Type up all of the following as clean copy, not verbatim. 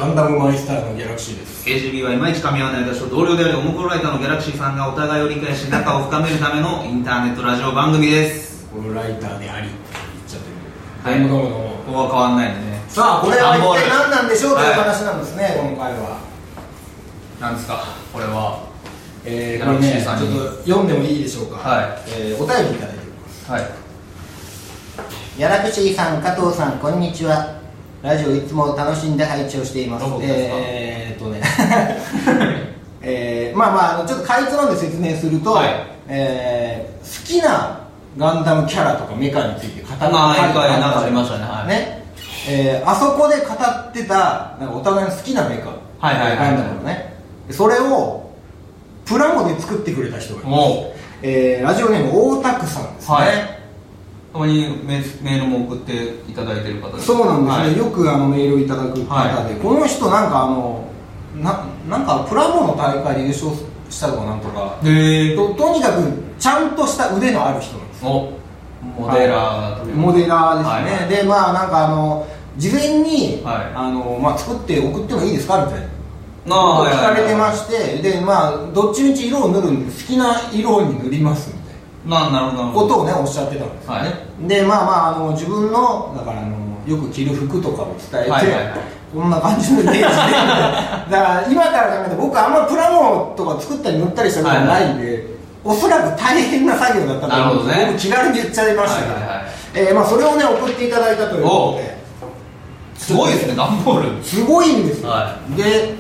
ガンダムマイスターのギャラクシーです。 KGB はいまいち噛み合わない私と同僚でありおもころライターのギャラクシーさんがお互いを理解し仲を深めるためのインターネットラジオ番組です。 このライターでありって言っちゃってる。 はい、 どうもどうも。 ここは変わんないんでね。 さあこれは一体何なんでしょうという話なんですね、今回は。 なんですかこれは。 これね、ちょっと読んでもいいでしょうか。 はい、 お便りいただいております。 はい。 ギャラクシーさん、加藤さん、こんにちは。ラジオいつも楽しんで拝聴しています。まあちょっとかいつまんで説明すると、はい、好きなガンダムキャラとかメカについて語ってありましたね。はい。 ね、あそこで語ってたなんかお互いの好きなメカ、ガンダムのね、それをプラモで作ってくれた人がいます。ラジオネーム大田区さんですね。はい、 たまにメールも送っていただいている方です。 そうなんですね、はい、よくメールをいただく方で、はい、この人なんかなんかプラモの大会で優勝したとかなんとか、とにかくちゃんとした腕のある人なんです。 モデラー、 モデラーですね。はい、でまあなんか事前に、はい、作って送ってもいいですかみたいな聞かれてまして、でまあどっちみち色を塗るんで好きな色に塗りますみたいなことをねおっしゃってたんですよね。はい、で自分のだからよく着る服とかを伝えて、こんな感じのイメージでだから今から考えて僕あんまプラモとか作ったり塗ったりしたことないんで、おそらく大変な作業だったと思うんですけど、僕気軽に言っちゃいましたけど、それをね送っていただいたということで、 すごいですね、段ボールすごいんですよ。はい、で、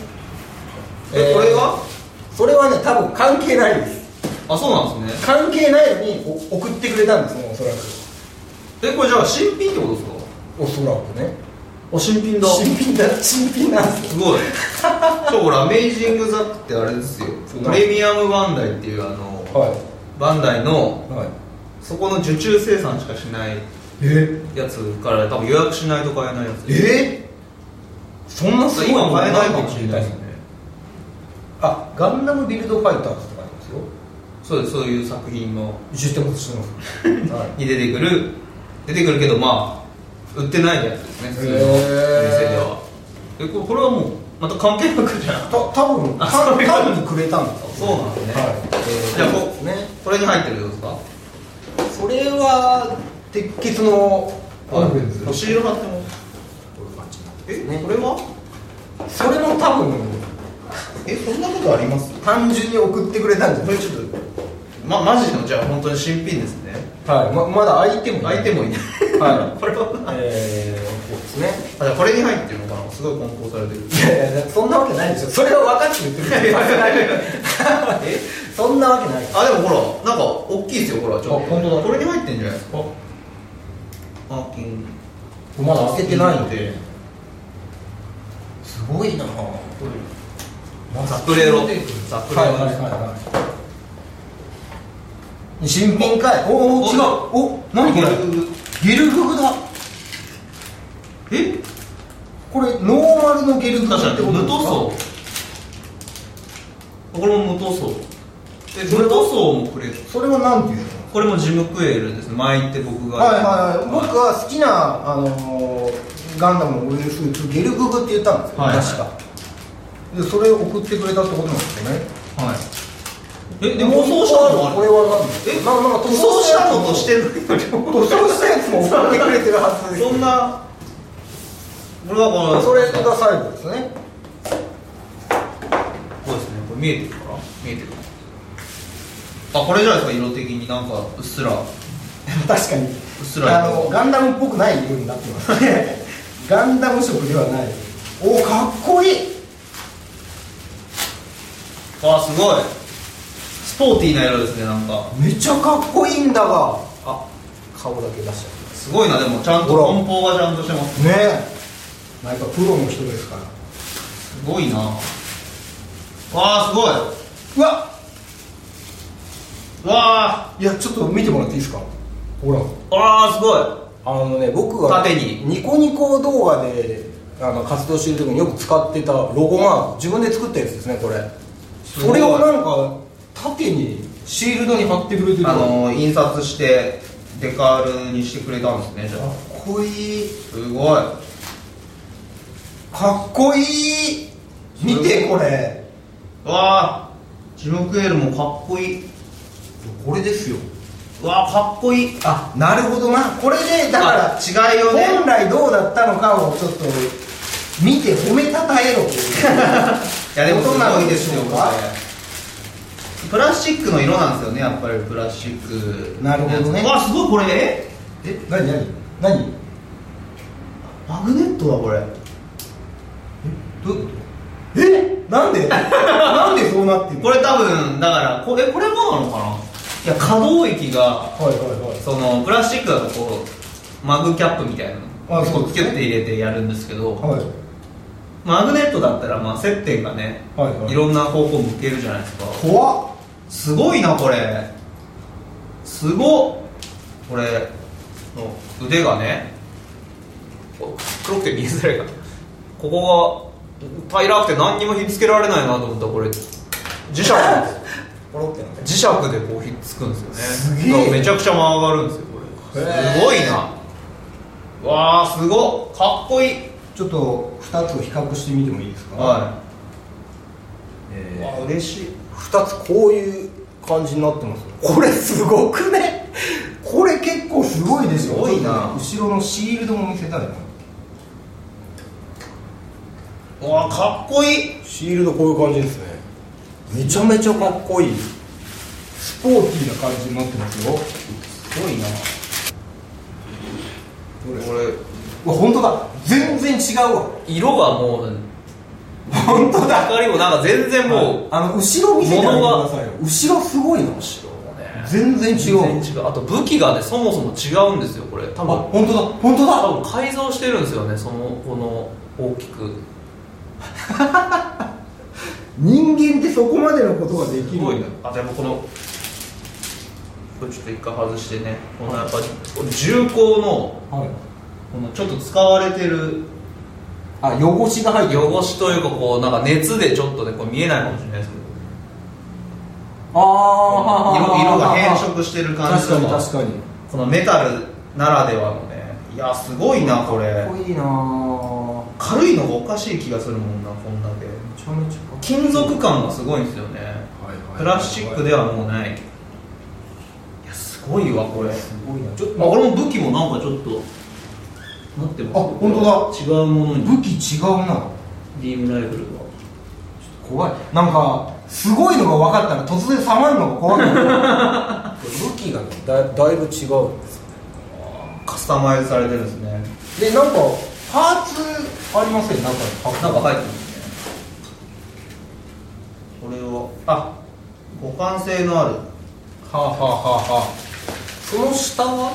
それはね多分関係ないです。 あ、そうなんですね。 関係ないのに送ってくれたんですね、おそらく。 これじゃあ新品ってことですか？ おそらくね。 新品だ。 新品なんですよ。 すごい。ほら、アメイジングザックってあれですよ。プレミアムバンダイっていうバンダイの、そこの受注生産しかしないやつから多分予約しないと買えないやつ。 そんなすごい今買えないかもしれないですね。 ガンダムビルドファイターズとかありますよ。 そうです、そういう作品の知ってますに出てくるけど売ってないやつですね、普通のお店では。これはもうまた関係なくじゃん。多分単にくれたんですか。そうなんですね。じゃあこれに入ってるんですか？ それは鉄血のシール貼ってもこれはそれも多分そんなことあります？ 単純に送ってくれたんじゃない？ これちょっとマジのじゃあ本当に新品ですね。 はい、まだ相手もいない。 はい、これはそうですね。 これに入ってるのかな。すごい梱包されてる。 いやそんなわけないでしょ。それは分かって言ってる。そんなわけない。 でもほらなんか大きいですよ。ほらちょっと本当だ。これに入ってるんじゃないですか。 まだ開けてないので。すごいな。 ザクレロ。 新品かい。違う。何これ？ゲルググだ。これノーマルのゲルググってことですか？ 無塗装。これも無塗装。無塗装もくれる。 それは何ていうの？ これもジムクエルですね。巻いて僕が。 僕が好きなガンダムのオイルスーツゲルググって言ったんですよ。確か。でそれを送ってくれたってことなんですよね。はい。 でも塗装したのもある。 これは何？ 塗装したのとしてる。 塗装したやつも送ってくれてるはずです。 そんな。 それが最後ですね。 そうですね。これ見えてるから。見えてる。これじゃないですか。色的になんかうっすら。 確かに。うっすら。ガンダムっぽくない色になってますね。ガンダム色ではない。かっこいい。 すごい。スポーティーな色ですね。なんかめっちゃかっこいいんだが、顔だけ出しちゃう。 すごいな。でもちゃんと梱包がちゃんとしてますね。やっぱプロの人ですから。 すごいな。すごい。 いやちょっと見てもらっていいですか？ほら。 すごい。僕が縦にニコニコ動画で活動してる時によく使ってたロゴが自分で作ったやつですね。これ。それをなんか縦にシールドに貼ってくれてる。 印刷してデカールにしてくれたんですね。じゃあかっこいい。 すごい。 かかっこいい。見てこれ。 わあ、ジムクエルもかっこいい。 これですよ。 わあ、かっこいい。 あ、なるほどな。これでだから違いをね、 本来どうだったのかをちょっと見て褒めたたえろといういやでもすごいですよこれ。プラスチックの色なんですよね、やっぱりプラスチック。 なるほどね。 わあ、すごいこれ。 何マグネットだこれ。 どういうこと？なんでなんでそうなってるの？ これ多分だからこれもなのかな。いや、可動域が、そのプラスチックだとこうマグキャップみたいなのをキュッて入れてやるんですけど、マグネットだったらまあ接点がね、いろんな方向向けるじゃないですか。 怖っ。 すごいなこれ。すごっ。これの腕がね、黒くて見えづらいから、ここが平らくて何にもひっつけられないなと思ったら、これ磁石なんですよ。磁石でこうひっつくんですよね。 すげえ。 めちゃくちゃ曲がるんですよこれ。すごいな。わあ、すごっ、かっこいい。 ちょっと2つを比較してみてもいいですか？ はい。わあ、嬉しい。 2つこういう感じになってます。これすごくね。これ結構すごいでしょ。 すごいな。 後ろのシールドも見せたいな。 わあ、かっこいい。 シールドこういう感じですね。めちゃめちゃかっこいい。スポーティーな感じになってますよ。 すごいな。これ本当だ。全然違うわ。 色がもう本当だ。 明かりもなんか全然もう、 後ろ見せてあげてくださいよ。後ろすごいな。 後ろもね、 全然違う。 あと武器がね、そもそも違うんですよこれ。多分本当だ本当だ。 多分改造してるんですよね、この大きく。 人間ってそこまでのことができる。 すごいね。あ、でもこれちょっと一回外してね、このやっぱ重工の、このちょっと使われてる汚しが入ってる。 汚しというか、こうなんか熱でちょっとね、こう見えないかもしれないですけど、色が変色してる感じとか、 確かにこのメタルならではのね。いや、すごいなこれ。 かっこいいな。 軽いのがおかしい気がするもんな、こんだけ。 めちゃめちゃ金属感がすごいんですよね。プラスチックではもうない。いや、すごいわこれ。 すごいな。 ちょっとこれも武器もなんかちょっとなってます。 本当だ。 違うものに。 武器違うな。 ビームライフルが怖い。なんかすごいのが分かったら突然冷まるのが怖い。武器がだいぶ違うんですよね。 カスタマイズされてるんですね。 で、なんかパーツありません？なんか入ってますね。これを互換性のある。 その下は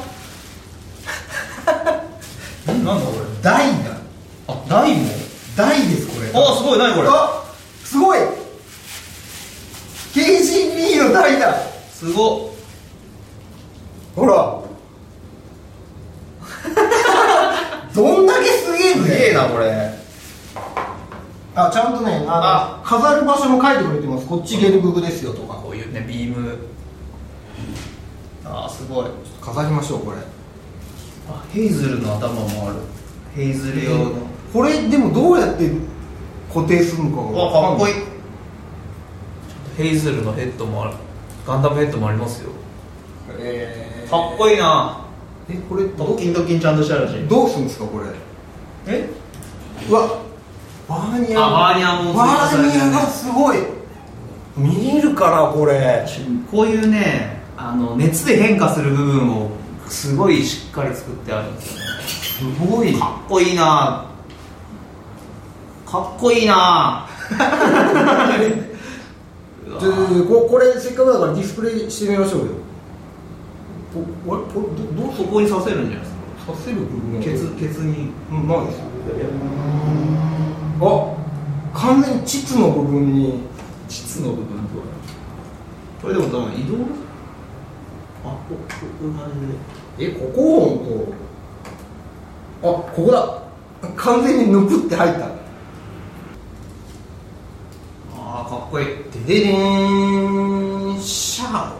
なんだこれ。 台だ。 台も台です。これすごい。何これ。 すごい。KGB の台だ。 すごっ。 ほら。どんだけすげえんだよ。 すげえなこれ。 ちゃんとね、飾る場所も書いてくれてます。こっちゲルブグですよとか。 こういうね、ビーム。すごい。 飾りましょうこれ。 ヘイズルの頭もある。ヘイズル用の。 これでもどうやって固定するのかがかっこいい。ヘイズルのヘッドもある。ガンダムヘッドもありますよ。かっこいいな。 これドキンドキンちゃんとしてあるし。 どうするんですかこれ。うわ、バーニャがすごい見えるからこれ。 こういうね、熱で変化する部分をすごいしっかり作ってあるんですよね。 すごいかっこいいな。かっこいいな。 これせっかくだからディスプレイしてみましょうよ。 そこに刺せるんじゃないですか。 刺せる部分ケツにないですよ。完全に膣の部分に。 膣の部分とこれでも多分移動。こういう感じで。 ここここだ。完全にぬくって入った。 かっこいい。 ででーん、シャー。かっ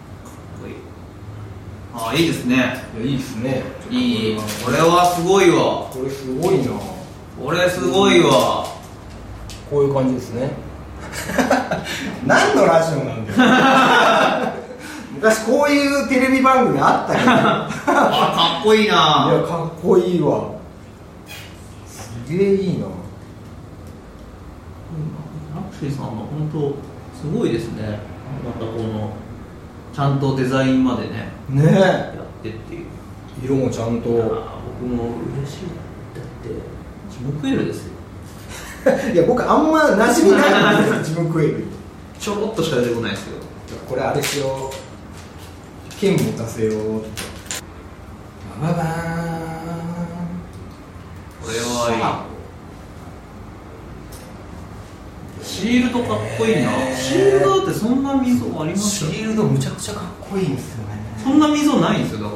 こいい。いいですね。 いいですね。 いい。これはすごいわ。 これすごいな。 これすごいわ。 こういう感じですね。何のラジオなんだよ。昔こういうテレビ番組あったけど。 かっこいいな。 いや、かっこいいわ。すげえいいな。 ラクシーさんは本当すごいですね。またこのちゃんとデザインまでねやってっていう。 色もちゃんと。僕も嬉しい。だってジムクエルですよ。 いや、僕あんま馴染みないんですよ、ジムクエル。 ちょろっとしか出てこないですけど。 これあれしよう。剣持たせよう。バババーン。 これはいい。シールドかっこいいな。シールドってそんな溝ありますか？シールドむちゃくちゃかっこいいんですよね。 そんな溝ないんですよ、だから。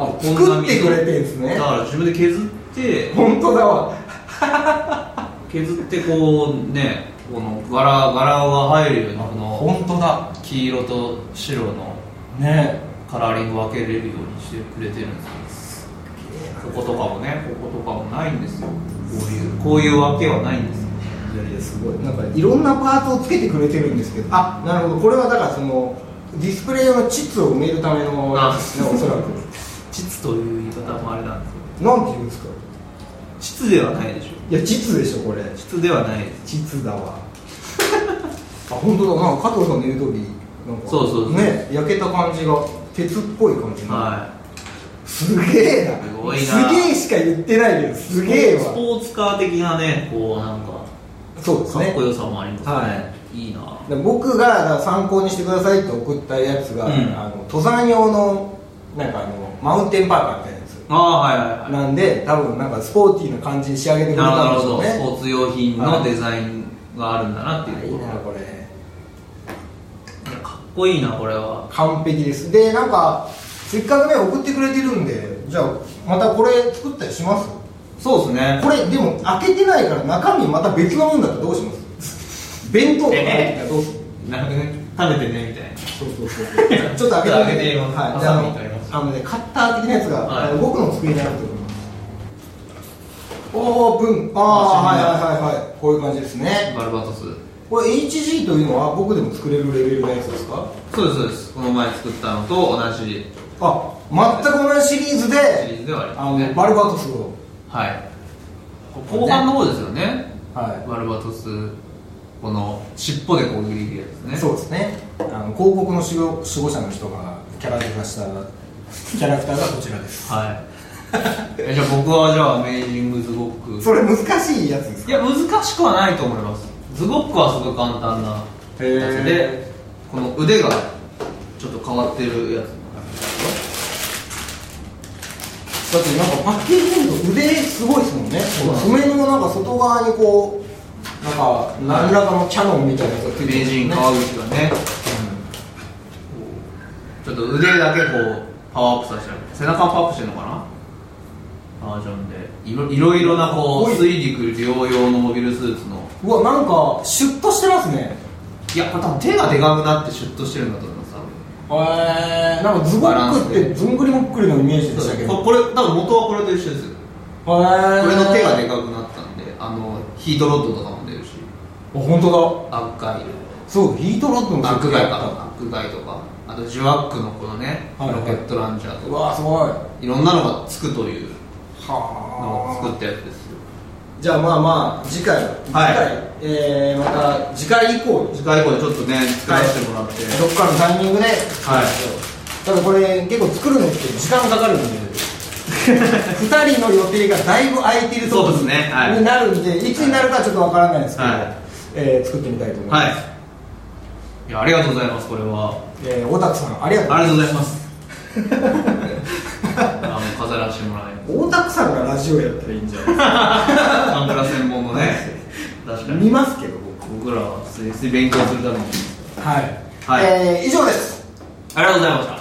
作ってくれてるんですね。 だから自分で削って本当だわ。 削ってこうね、この柄が入るようにこの本当だ、 黄色と白のねカラーリング分けれるようにしてくれてるんですよ。こことかもね、こことかもないんですよ。こういうわけはないんですよ。 いやすごい、なんかいろんなパーツをつけてくれてるんですけど、あ、なるほど、これはだからそのディスプレイ用の膣を埋めるためのやつですね、おそらく。 膣という言い方もあれなんですけど、なんて言うんですか？ 膣ではないでしょ。 いや、膣でしょ、これ。 膣ではないです。 膣だわ。あ、本当だ、なんか加藤さんの言う通り、なんかそうね、焼けた感じが鉄っぽい感じ。 はい。 すげえな。 すごいな。 すげえしか言ってないけど、すげえわ。 スポーツカー的なね、こうなんかそうですね、 かっこよさもありますね。はい、いいな。 僕が参考にしてくださいって送ったやつが、登山用のなんかマウンテンパーカーみたいなやつ。 はいはいはい。 なんで多分なんかスポーティーな感じに仕上げてくれたんでしょうね。 スポーツ用品のデザインがあるんだなっていう。 いいなこれ。 かっこいいなこれは。 完璧です。でなんかせっかくね送ってくれてるんで、じゃあまたこれ作ったりします？ そうですね。 これでも開けてないから中身また別のもんだったらどうします？弁当とか入ってたらどうする？ なんかね、食べてねみたいな。 そうちょっと開けてみます。はい。じゃあね、カッター的なやつが、僕の机にあると思います。オープン。はい、こういう感じですね。 バルバトス。 これ HG というのは僕でも作れるレベルのやつですか？ そうですそうです。この前作ったのと同じ。 あ、全く同じシリーズではありますね。 バルバトスを。 はい。後半の方ですよね。 はい。 バルバトス。この尻尾でこう握るやつですね。 そうですね。広告の守護者の人がキャラ付けしたキャラクターがこちらです。 はい。じゃあ僕はじゃあアメイジングズゴック。 それ難しいやつですか？ いや難しくはないと思います。ズゴックはすごい簡単なやつで、この腕がちょっと変わってるやつ。 だってなんかパッケージ見ると腕すごいですもんね。爪のなんか外側にこう。なんか何らかのキャノンみたいなやつがついてる、 名人川口がね、ちょっと腕だけこうパワーアップさせてる。背中もパワーアップしてるのかなバージョンでいろいろなこう水陸両用のモビルスーツの。 うわ、なんかシュッとしてますね。 いや、多分手がでかくなってシュッとしてるんだと思います。 なんかズボックってずんぐりもっくりのイメージでしたけど、 これ多分元はこれと一緒ですよ。これの手がでかくなったんで、ヒートロッドとかも出るし。 本当だ。アッガイル。 そう、ヒートロッドのアッグガイとか、あとジュワックのこのね、ロケットランチャーとか。 うわ、すごい。 いろんなのがつくというのを作ったやつですよ。 じゃあまあ次回、また次回以降でちょっとね作らせてもらって、 どっかのタイミングで、ただこれ結構作るのって時間かかるんで2人の予定がだいぶ空いてるところになるんで、いつになるかちょっとわからないですけど、作ってみたいと思います。 いや、ありがとうございます。これは大田区さんありがとうございます。 飾らせてもらえ大田区さんがラジオやったらいいんじゃないですか。 カンブラ専門のね。確かに見ますけど僕らは勉強するために。 以上です。 ありがとうございました。